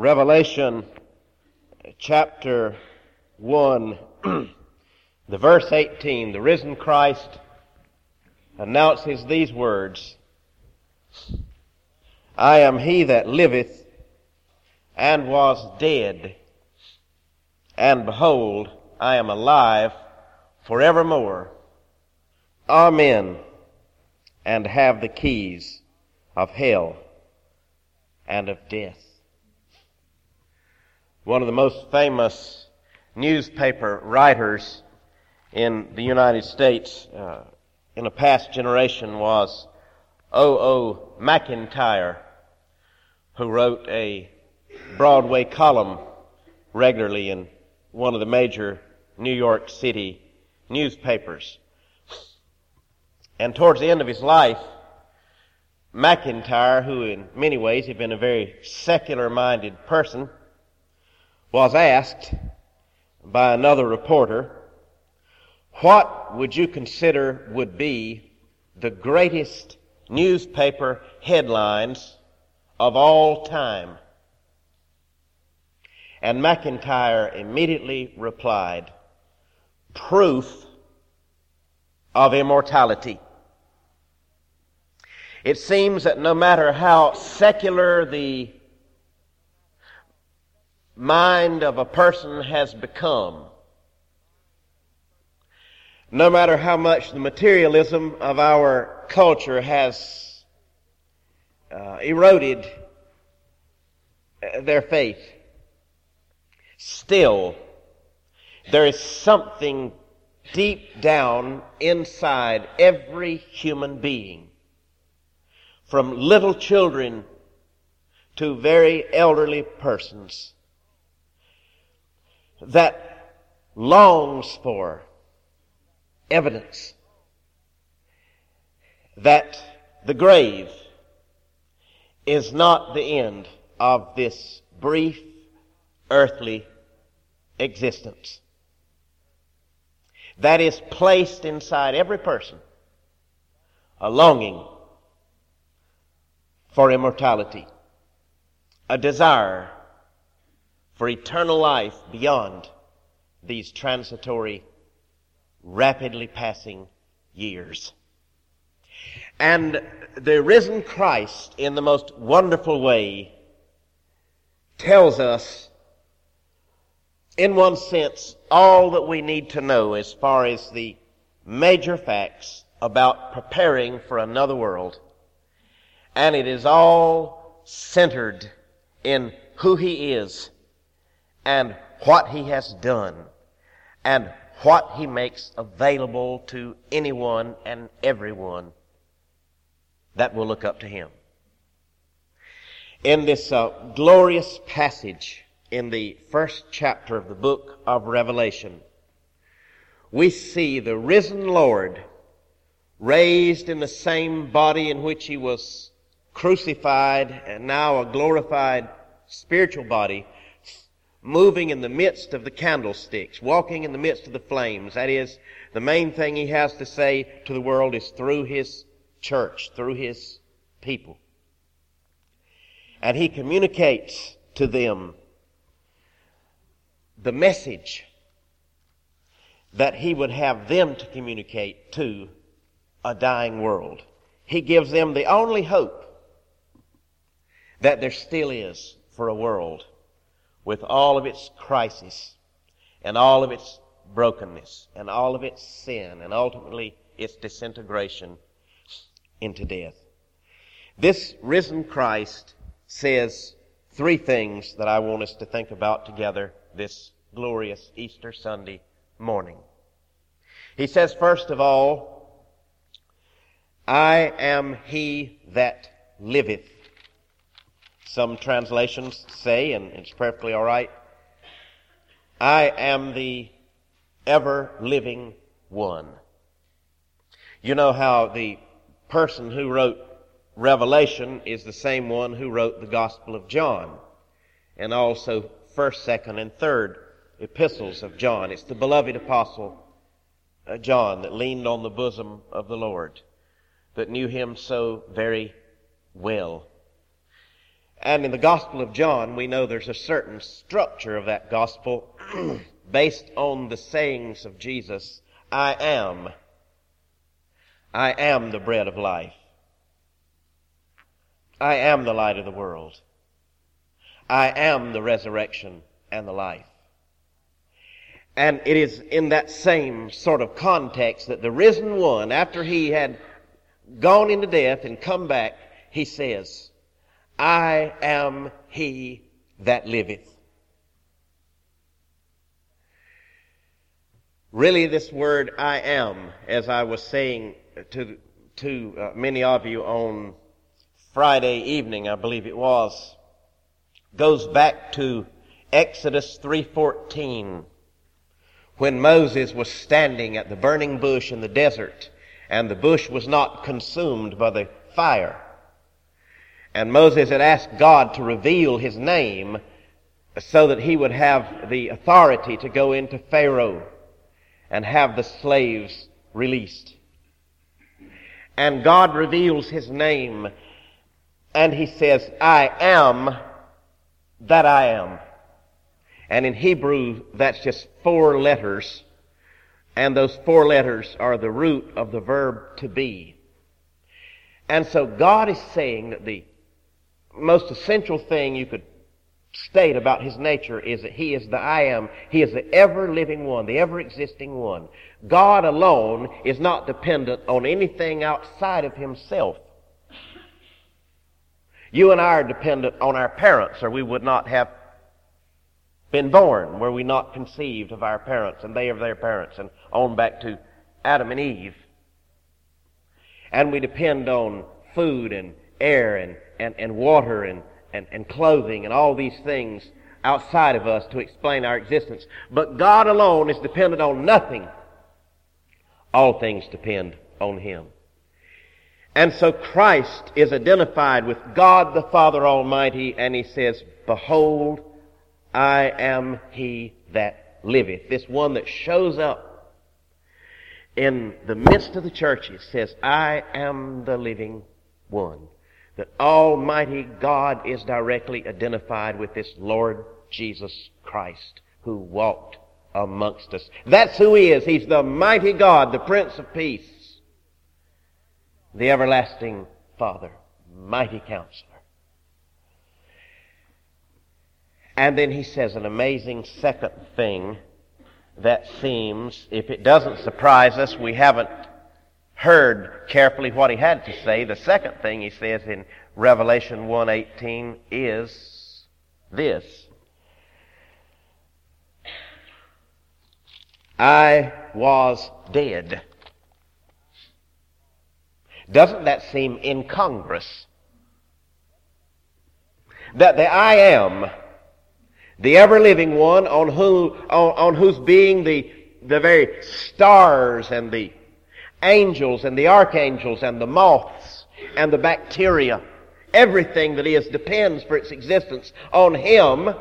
Revelation chapter 1, the verse 18, the risen Christ announces these words, I am he that liveth and was dead, and behold, I am alive forevermore. Amen. And have the keys of hell and of death. One of the most famous newspaper writers in the United States in a past generation was O.O. McIntyre, who wrote a Broadway column regularly in one of the major New York City newspapers. And towards the end of his life, McIntyre, who in many ways had been a very secular-minded person, was asked by another reporter, what would you consider would be the greatest newspaper headlines of all time? And McIntyre immediately replied, proof of immortality. It seems that no matter how secular the mind of a person has become, no matter how much the materialism of our culture has eroded their faith, still there is something deep down inside every human being, from little children to very elderly persons, that longs for evidence that the grave is not the end of this brief earthly existence. That is placed inside every person a longing for immortality, a desire for eternal life beyond these transitory, rapidly passing years. And the risen Christ, in the most wonderful way, tells us, in one sense, all that we need to know as far as the major facts about preparing for another world. And it is all centered in who He is and what He has done and what He makes available to anyone and everyone that will look up to Him. In this glorious passage in the first chapter of the book of Revelation, we see the risen Lord raised in the same body in which He was crucified, and now a glorified spiritual body, moving in the midst of the candlesticks, walking in the midst of the flames. That is, the main thing He has to say to the world is through His church, through His people. And He communicates to them the message that He would have them to communicate to a dying world. He gives them the only hope that there still is for a world with all of its crisis and all of its brokenness and all of its sin and ultimately its disintegration into death. This risen Christ says three things that I want us to think about together this glorious Easter Sunday morning. He says, first of all, I am He that liveth. Some translations say, and it's perfectly all right, I am the ever-living one. You know how the person who wrote Revelation is the same one who wrote the Gospel of John, and also 1st, 2nd, and 3rd epistles of John. It's the beloved apostle John that leaned on the bosom of the Lord, that knew Him so very well. And in the Gospel of John, we know there's a certain structure of that Gospel based on the sayings of Jesus. I am the bread of life. I am the light of the world. I am the resurrection and the life. And it is in that same sort of context that the risen one, after he had gone into death and come back, he says, I am he that liveth. Really, this word I am, as I was saying to many of you on Friday evening, I believe it was, goes back to Exodus 3:14, when Moses was standing at the burning bush in the desert, and the bush was not consumed by the fire. And Moses had asked God to reveal his name so that he would have the authority to go into Pharaoh and have the slaves released. And God reveals his name, and he says, I am that I am. And in Hebrew, that's just 4 letters, and those 4 letters are the root of the verb to be. And so God is saying that the most essential thing you could state about his nature is that he is the I am. He is the ever-living one, the ever-existing one. God alone is not dependent on anything outside of himself. You and I are dependent on our parents, or we would not have been born were we not conceived of our parents, and they of their parents, and on back to Adam and Eve. And we depend on food and air and water and clothing and all these things outside of us to explain our existence. But God alone is dependent on nothing. All things depend on him. And so Christ is identified with God the Father Almighty, and he says, behold, I am he that liveth. This one that shows up in the midst of the churches says, I am the living one. That Almighty God is directly identified with this Lord Jesus Christ who walked amongst us. That's who he is. He's the mighty God, the Prince of Peace, the everlasting Father, mighty Counselor. And then he says an amazing second thing that seems, if it doesn't surprise us, we haven't heard carefully what he had to say. The second thing he says in Revelation 1:18 is this: I was dead. Doesn't that seem incongruous? That the I am, the ever-living one on whose being the very stars and the angels and the archangels and the moths and the bacteria, everything that is depends for its existence on him.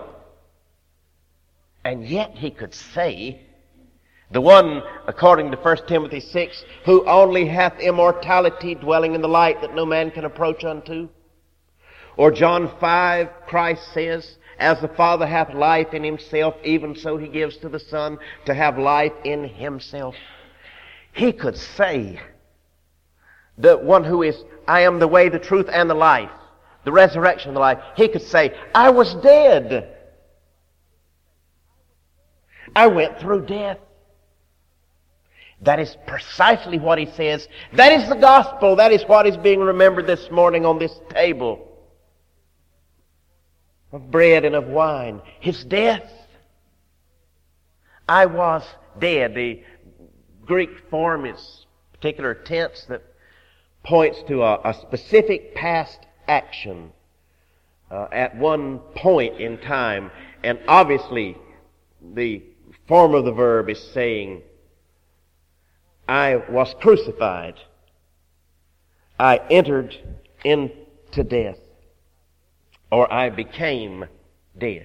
And yet he could say, the one, according to 1 Timothy 6, who only hath immortality, dwelling in the light that no man can approach unto. Or John 5, Christ says, as the Father hath life in himself, even so he gives to the Son to have life in himself. He could say, the one who is, I am the way, the truth, and the life, the resurrection and the life. He could say, I was dead. I went through death. That is precisely what he says. That is the gospel. That is what is being remembered this morning on this table of bread and of wine. His death. I was dead. The Greek form is a particular tense that points to a specific past action at one point in time. And obviously the form of the verb is saying, I was crucified. I entered into death. Or I became dead.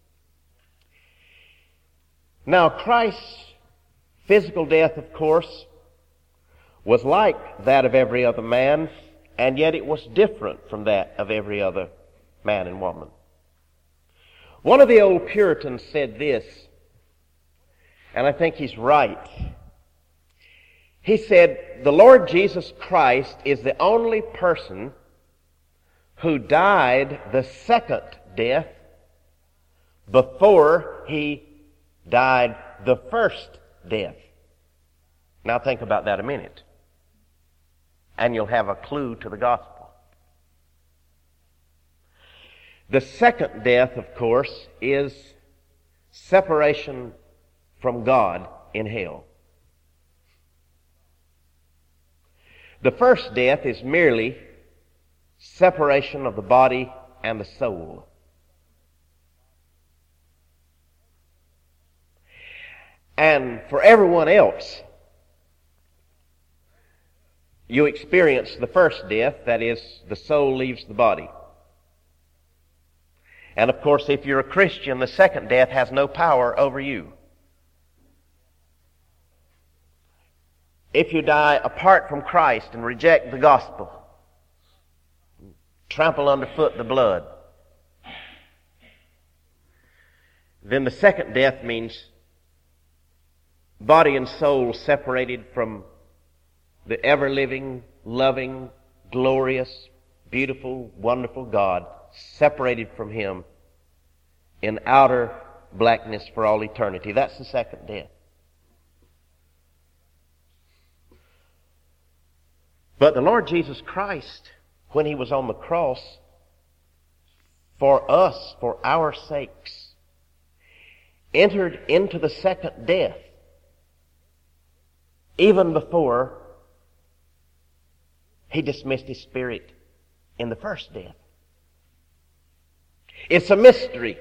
Now Christ's physical death, of course, was like that of every other man, and yet it was different from that of every other man and woman. One of the old Puritans said this, and I think he's right. He said, the Lord Jesus Christ is the only person who died the second death before he died the first death. Now think about that a minute, and you'll have a clue to the gospel. The second death, of course, is separation from God in hell. The first death is merely separation of the body and the soul. And for everyone else, you experience the first death, that is, the soul leaves the body. And of course, if you're a Christian, the second death has no power over you. If you die apart from Christ and reject the gospel, trample underfoot the blood, then the second death means body and soul separated from the ever-living, loving, glorious, beautiful, wonderful God, separated from Him in outer blackness for all eternity. That's the second death. But the Lord Jesus Christ, when He was on the cross, for us, for our sakes, entered into the second death even before He dismissed His Spirit in the first death. It's a mystery.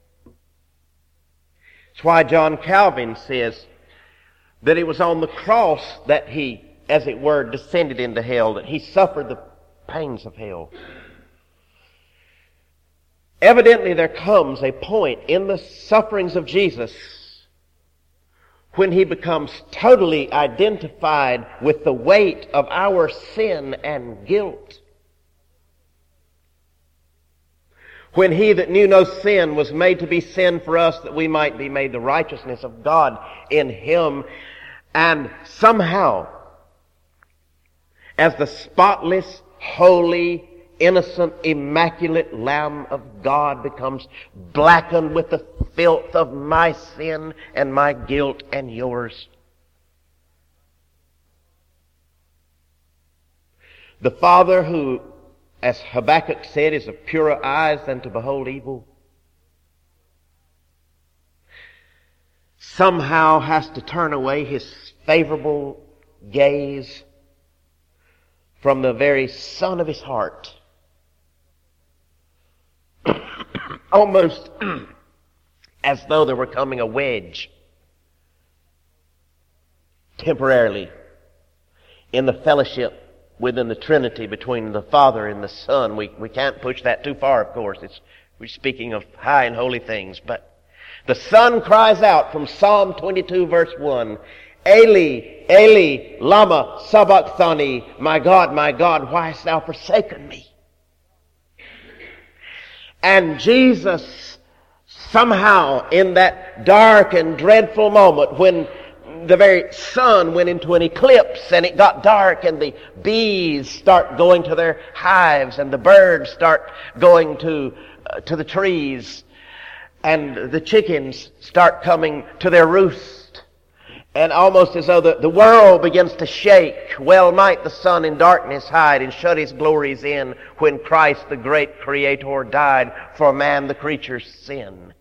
It's why John Calvin says that it was on the cross that He, as it were, descended into hell, that He suffered the pains of hell. Evidently there comes a point in the sufferings of Jesus when He becomes totally identified with the weight of our sin and guilt. When He that knew no sin was made to be sin for us, that we might be made the righteousness of God in Him. And somehow, as the spotless, holy, innocent, immaculate Lamb of God becomes blackened with the filth of my sin and my guilt and yours, the Father who, as Habakkuk said, is of purer eyes than to behold evil, somehow has to turn away His favorable gaze from the very Son of His heart, almost as though there were coming a wedge temporarily in the fellowship within the Trinity between the Father and the Son. We can't push that too far, of course. We're speaking of high and holy things. But the Son cries out from Psalm 22, verse 1, Eli, Eli, lama sabachthani, my God, why hast thou forsaken me? And Jesus, somehow, in that dark and dreadful moment when the very sun went into an eclipse and it got dark and the bees start going to their hives and the birds start going to the trees and the chickens start coming to their roost, and almost as though the world begins to shake, well might the sun in darkness hide and shut his glories in when Christ the great Creator died for man the creature's sin.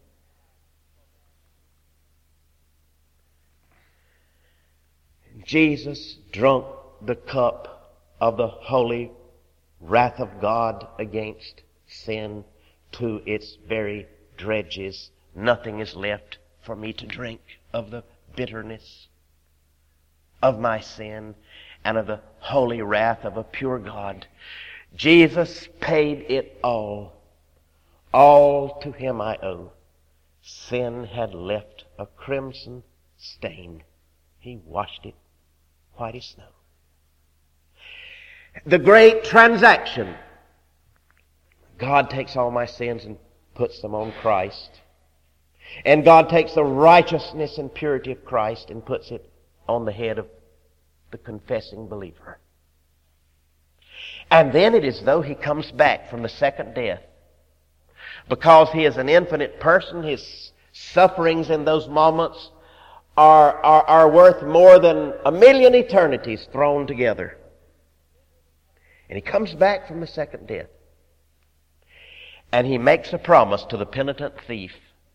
Jesus drunk the cup of the holy wrath of God against sin to its very dregs. Nothing is left for me to drink of the bitterness of my sin and of the holy wrath of a pure God. Jesus paid it all. All to Him I owe. Sin had left a crimson stain. He washed it white as snow. The great transaction, God takes all my sins and puts them on Christ. And God takes the righteousness and purity of Christ and puts it on the head of the confessing believer. And then it is though He comes back from the second death. Because He is an infinite person, His sufferings in those moments are worth more than 1,000,000 eternities thrown together. And He comes back from the second death. And He makes a promise to the penitent thief.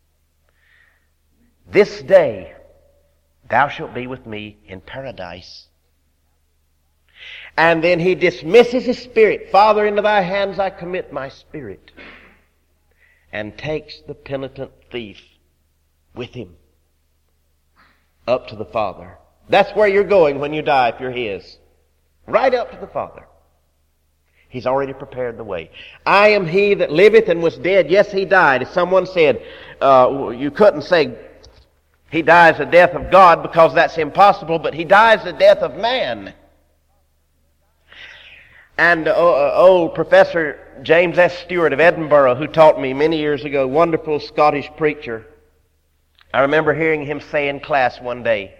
This day thou shalt be with me in paradise. And then He dismisses His spirit. Father, into thy hands I commit my spirit. And takes the penitent thief with Him up to the Father. That's where you're going when you die if you're His. Right up to the Father. He's already prepared the way. I am He that liveth and was dead. Yes, He died. As someone said, you couldn't say He dies the death of God because that's impossible, but He dies the death of man. And old Professor James S. Stewart of Edinburgh, who taught me many years ago, wonderful Scottish preacher, I remember hearing him say in class one day,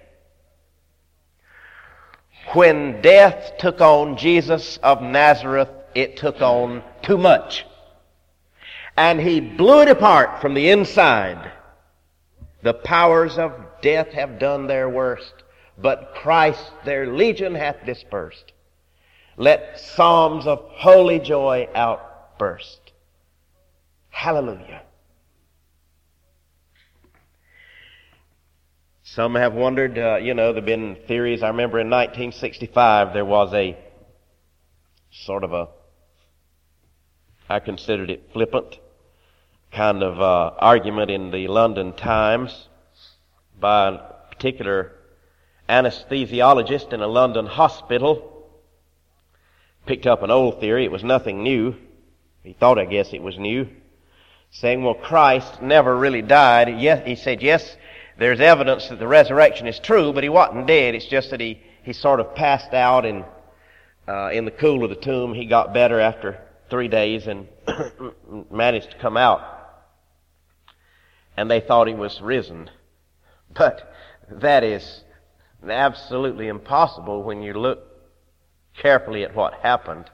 when death took on Jesus of Nazareth, it took on too much. And He blew it apart from the inside. The powers of death have done their worst, but Christ their legion hath dispersed. Let psalms of holy joy outburst. Hallelujah. Some have wondered, there have been theories. I remember in 1965 there was a sort of I considered it flippant, kind of argument in the London Times by a particular anesthesiologist in a London hospital. Picked up an old theory. It was nothing new. He thought, I guess, it was new. Saying, well, Christ never really died. Yes, he said, yes, there's evidence that the resurrection is true, but He wasn't dead. It's just that he sort of passed out and in the cool of the tomb. He got better after 3 days and managed to come out. And they thought He was risen. But that is absolutely impossible when you look carefully at what happened.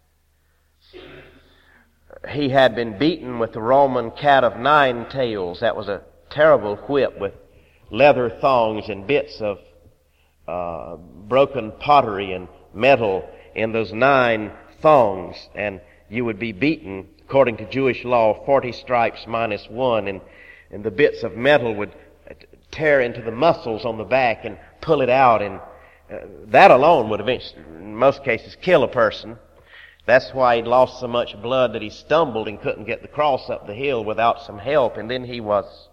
He had been beaten with the Roman cat of 9 tails. That was a terrible whip with leather thongs and bits of broken pottery and metal in those 9 thongs. And you would be beaten, according to Jewish law, 40 stripes minus 1. And the bits of metal would tear into the muscles on the back and pull it out. And that alone would eventually, in most cases, kill a person. That's why he'd lost so much blood that he stumbled and couldn't get the cross up the hill without some help. And then he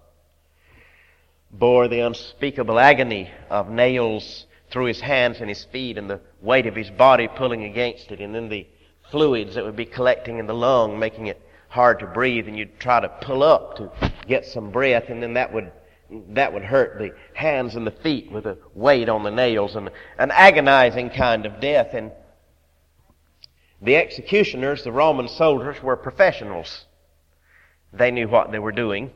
bore the unspeakable agony of nails through his hands and his feet and the weight of his body pulling against it, and then the fluids that would be collecting in the lung, making it hard to breathe, and you'd try to pull up to get some breath, and then that would hurt the hands and the feet with the weight on the nails, and an agonizing kind of death. And the executioners, the Roman soldiers, were professionals. They knew what they were doing.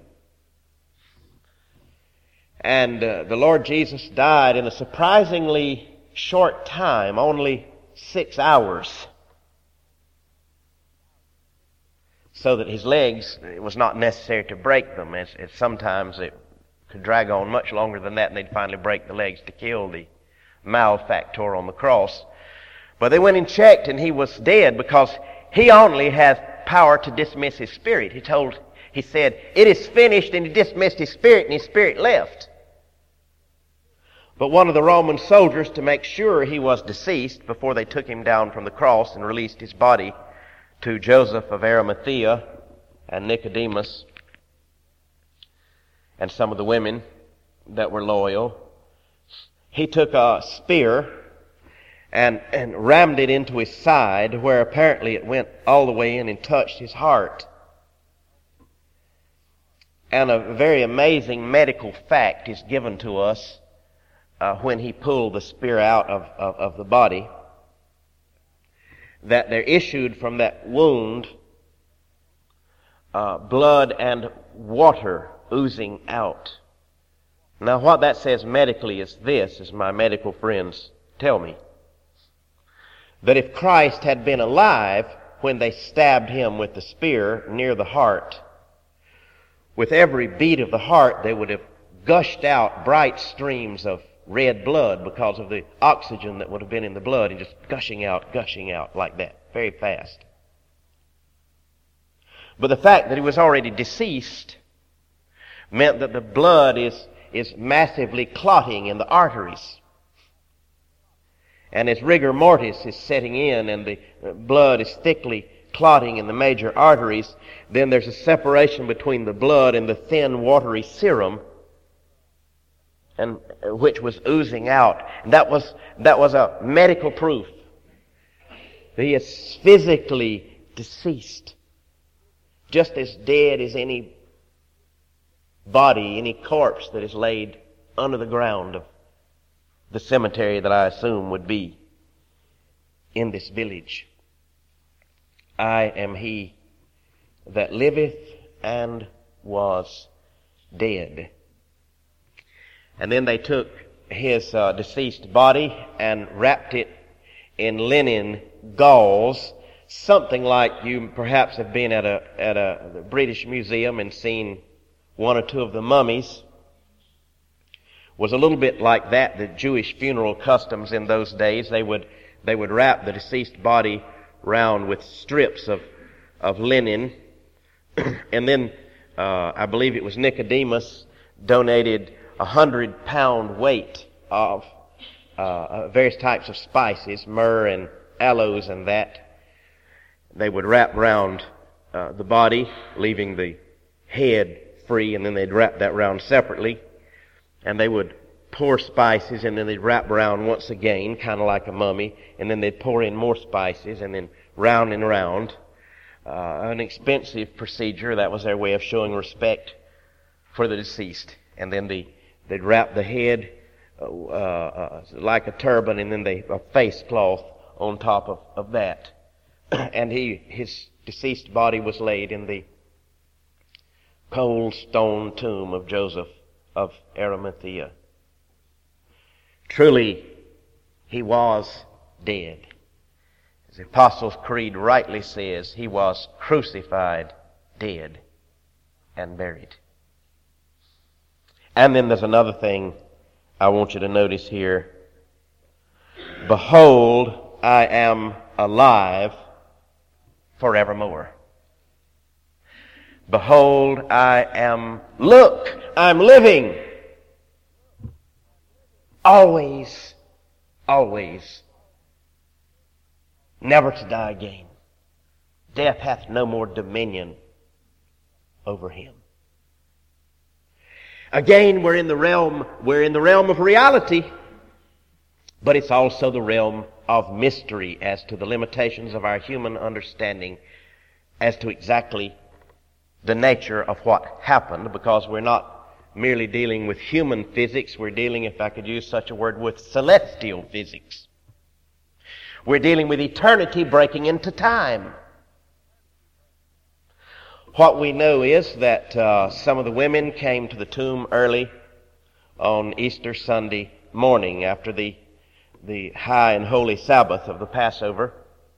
And the Lord Jesus died in a surprisingly short time, only 6 hours. So that His legs, it was not necessary to break them, as sometimes it could drag on much longer than that, and they'd finally break the legs to kill the malefactor on the cross. But they went and checked, and he was dead, because He only has power to dismiss His spirit. He said, it is finished, and He dismissed His spirit, and His spirit left. But one of the Roman soldiers, to make sure he was deceased before they took Him down from the cross and released His body to Joseph of Arimathea and Nicodemus and some of the women that were loyal, he took a spear and rammed it into his side, where apparently it went all the way in and touched his heart. And a very amazing medical fact is given to us when he pulled the spear out of the body, that there issued from that wound blood and water oozing out. Now what that says medically is this, as my medical friends tell me, that if Christ had been alive when they stabbed him with the spear near the heart, with every beat of the heart there would have gushed out bright streams of red blood because of the oxygen that would have been in the blood, and just gushing out like that, very fast. But the fact that he was already deceased meant that the blood is massively clotting in the arteries. And as rigor mortis is setting in and the blood is thickly clotting in the major arteries, then there's a separation between the blood and the thin watery serum, and which was oozing out. And that was a medical proof that he is physically deceased, just as dead as any body, any corpse that is laid under the ground of the cemetery that I assume would be in this village. I am he that liveth and was dead. And then they took his deceased body and wrapped it in linen gauze, something like you perhaps have been at a British museum and seen one or two of the mummies. Was a little bit like that, the Jewish funeral customs in those days. They would wrap the deceased body round with strips of linen. And then, I believe it was Nicodemus donated 100-pound weight of various types of spices, myrrh and aloes and that. They would wrap round the body, leaving the head free, and then they'd wrap that round separately. And they would pour spices, and then they'd wrap around once again, kind of like a mummy, and then they'd pour in more spices, and then round and round. An expensive procedure. That was their way of showing respect for the deceased. And then they'd wrap the head like a turban, and then a face cloth on top of that. And his deceased body was laid in the cold stone tomb of Joseph of Arimathea. Truly, he was dead. As the Apostles' Creed rightly says, he was crucified, dead, and buried. And then there's another thing I want you to notice here. Behold, I am alive forevermore. Behold, look, I'm living. Always, always. Never to die again. Death hath no more dominion over him. Again, we're in the realm of reality, but it's also the realm of mystery as to the limitations of our human understanding as to exactly the nature of what happened, because we're not merely dealing with human physics, we're dealing, if I could use such a word, with celestial physics. We're dealing with eternity breaking into time. What we know is that some of the women came to the tomb early on Easter Sunday morning after the high and holy Sabbath of the Passover,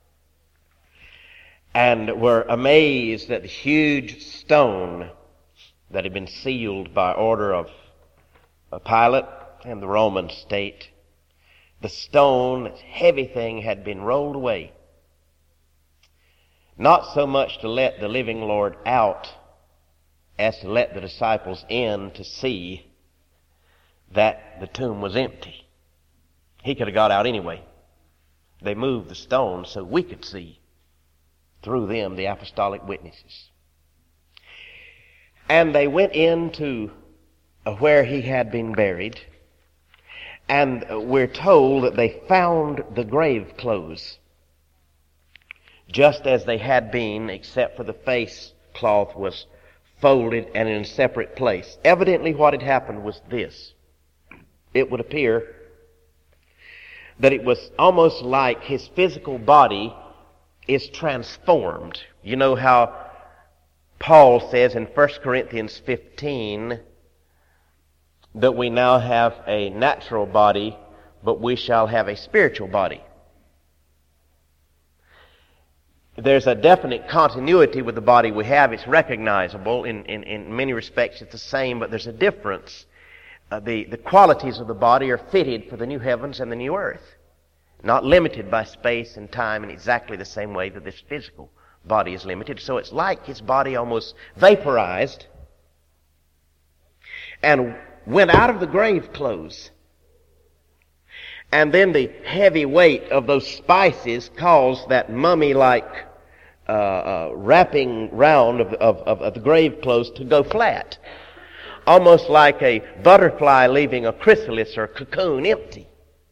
and were amazed at the huge stone that had been sealed by order of Pilate and the Roman state. The stone, this heavy thing, had been rolled away. Not so much to let the living Lord out as to let the disciples in to see that the tomb was empty. He could have got out anyway. They moved the stone so we could see through them, the apostolic witnesses. And they went into where he had been buried, and we're told that they found the grave clothes just as they had been, except for the face cloth was folded and in a separate place. Evidently what had happened was this. It would appear that it was almost like his physical body is transformed. You know how Paul says in 1 Corinthians 15 that we now have a natural body, but we shall have a spiritual body. There's a definite continuity with the body we have. It's recognizable. In many respects it's the same, but there's a difference. The qualities of the body are fitted for the new heavens and the new earth, not limited by space and time in exactly the same way that this physical body is limited. So it's like his body almost vaporized and went out of the grave clothes. And then the heavy weight of those spices caused that mummy-like wrapping round of the grave clothes to go flat, almost like a butterfly leaving a chrysalis or cocoon empty.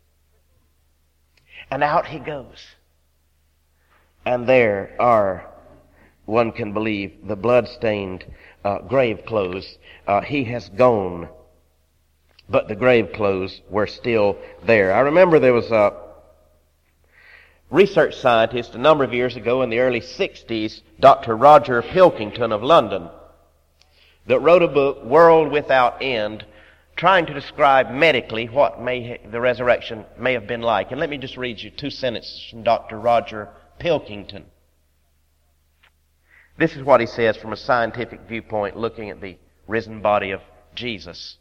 And out he goes. And there are, one can believe, the blood-stained grave clothes. He has gone, but the grave clothes were still there. I remember there was a research scientist a number of years ago in the early 60s, Dr. Roger Pilkington of London, that wrote a book, World Without End, trying to describe medically what the resurrection may have been like. And let me just read you 2 sentences from Dr. Roger Pilkington. This is what he says from a scientific viewpoint, looking at the risen body of Jesus.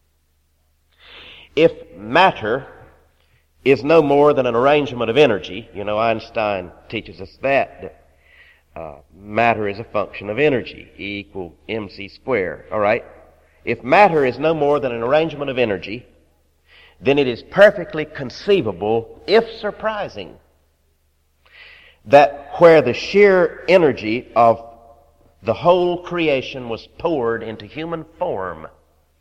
If matter is no more than an arrangement of energy, you know, Einstein teaches us that matter is a function of energy, E equal mc squared, all right? If matter is no more than an arrangement of energy, then it is perfectly conceivable, if surprising, that where the sheer energy of the whole creation was poured into human form,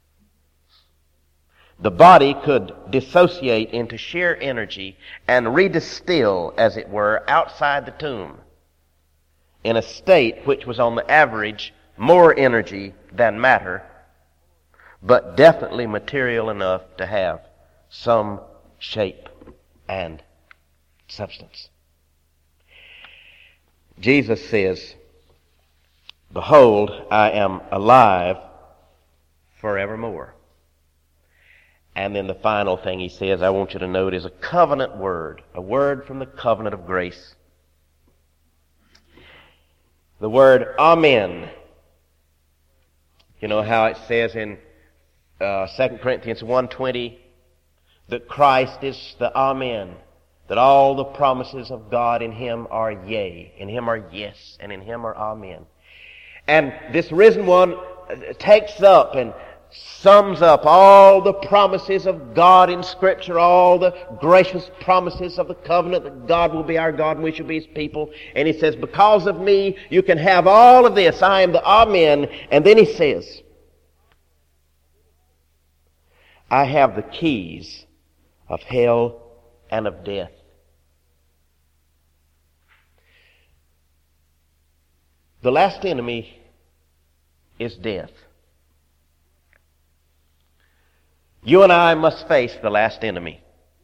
the body could dissociate into sheer energy and redistill, as it were, outside the tomb in a state which was on the average more energy than matter, but definitely material enough to have some shape and substance. Jesus says, "Behold, I am alive forevermore." And then the final thing he says, I want you to note, is a covenant word, a word from the covenant of grace. The word Amen. You know how it says in 2 Corinthians 1:20 that Christ is the Amen, that all the promises of God in Him are yea, in Him are yes, and in Him are Amen. And this risen one takes up and sums up all the promises of God in Scripture, all the gracious promises of the covenant that God will be our God and we shall be His people. And he says, because of me, you can have all of this. I am the Amen. And then he says, I have the keys of hell and of death. The last enemy is death. You and I must face the last enemy.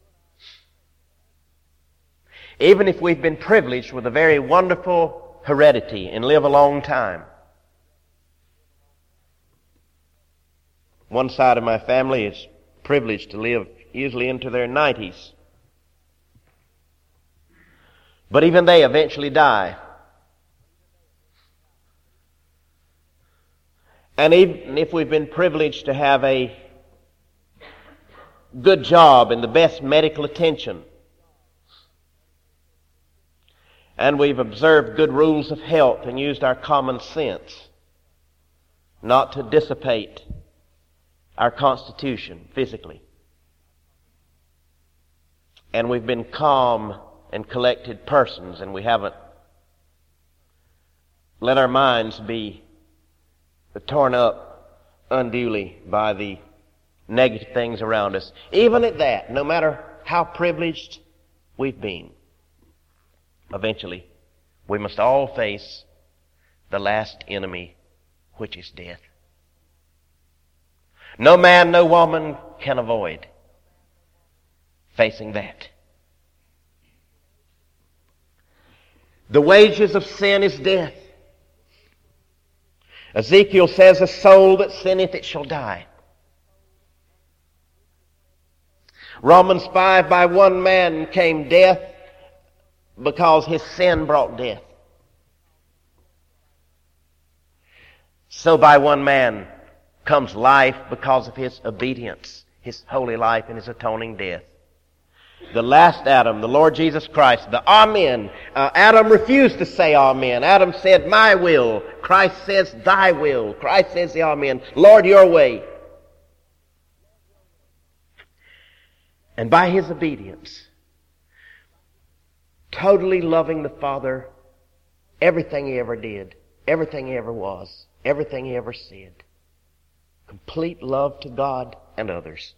Even if we've been privileged with a very wonderful heredity and live a long time. One side of my family is privileged to live usually into their 90s. But even they eventually die. And even if we've been privileged to have a good job and the best medical attention, and we've observed good rules of health and used our common sense not to dissipate our constitution physically, and we've been calm and collected persons, and we haven't let our minds be torn up unduly by the negative things around us. Even at that, no matter how privileged we've been, eventually we must all face the last enemy, which is death. No man, no woman can avoid facing that. The wages of sin is death. Ezekiel says, a soul that sinneth, it shall die. Romans 5, by one man came death because his sin brought death. So by one man comes life because of his obedience, his holy life and his atoning death. The last Adam, the Lord Jesus Christ, the Amen. Adam refused to say Amen. Adam said, my will. Christ says, thy will. Christ says the Amen. Lord, your way. And by his obedience, totally loving the Father, everything he ever did, everything he ever was, everything he ever said, complete love to God and others.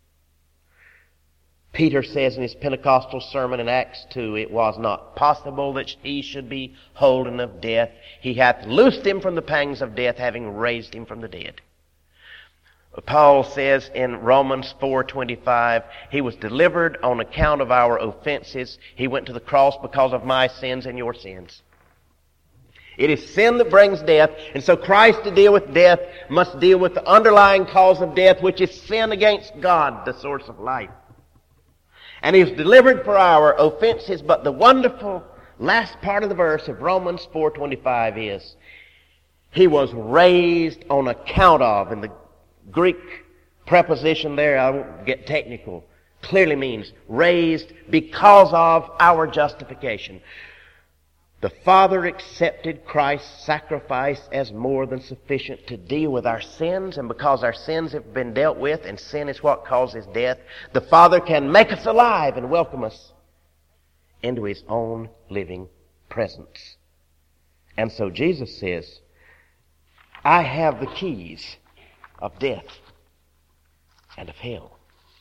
Peter says in his Pentecostal sermon in Acts 2, it was not possible that he should be holden of death. He hath loosed him from the pangs of death, having raised him from the dead. Paul says in Romans 4:25, he was delivered on account of our offenses. He went to the cross because of my sins and your sins. It is sin that brings death, and so Christ, to deal with death, must deal with the underlying cause of death, which is sin against God, the source of life. And he was delivered for our offenses, but the wonderful last part of the verse of Romans 4:25 is, he was raised on account of, and the Greek preposition there, I won't get technical, clearly means raised because of our justification. The Father accepted Christ's sacrifice as more than sufficient to deal with our sins, and because our sins have been dealt with, and sin is what causes death, the Father can make us alive and welcome us into his own living presence. And so Jesus says, I have the keys of death and of hell.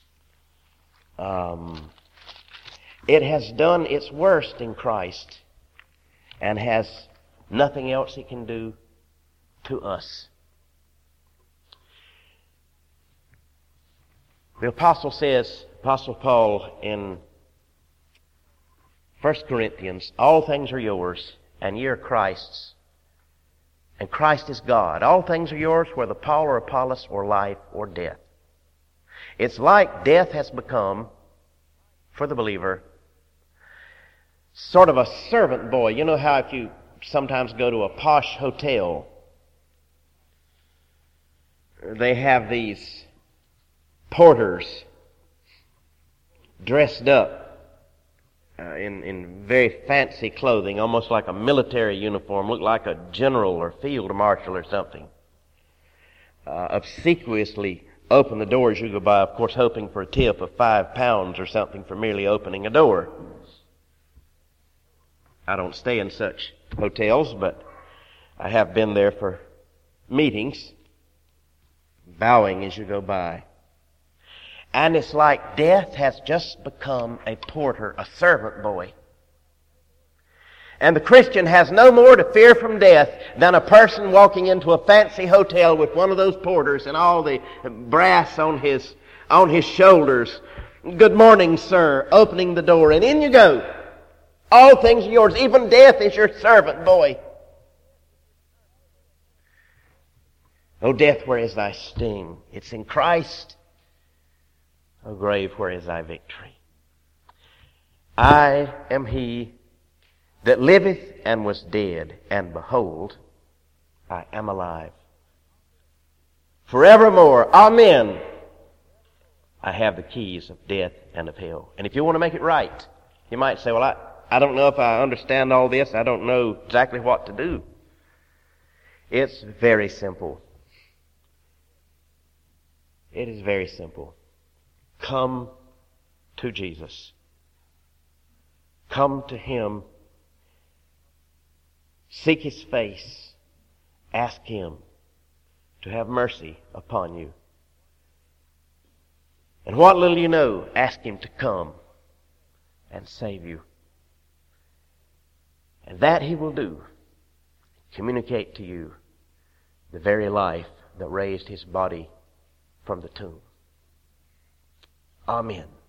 It has done its worst in Christ and has nothing else it can do to us. The Apostle Paul in 1 Corinthians, all things are yours, and ye are Christ's, and Christ is God. All things are yours, whether Paul or Apollos or life or death. It's like death has become, for the believer, sort of a servant boy. You know how if you sometimes go to a posh hotel, they have these porters dressed up in very fancy clothing, almost like a military uniform, look like a general or field marshal or something. Obsequiously open the door as you go by, of course hoping for a tip of £5 or something for merely opening a door. I don't stay in such hotels, but I have been there for meetings, bowing as you go by. And it's like death has just become a porter, a servant boy. And the Christian has no more to fear from death than a person walking into a fancy hotel with one of those porters and all the brass on his shoulders. Good morning, sir. Opening the door, and in you go. All things are yours. Even death is your servant boy. O death, where is thy sting? It's in Christ. O grave, where is thy victory? I am he that liveth and was dead, and behold, I am alive. Forevermore, amen. I have the keys of death and of hell. And if you want to make it right, you might say, well, I don't know if I understand all this. I don't know exactly what to do. It's very simple. It is very simple. Come to Jesus. Come to him. Seek his face. Ask him to have mercy upon you. And what little you know, ask him to come and save you. And that he will do. Communicate to you the very life that raised his body from the tomb. Amen.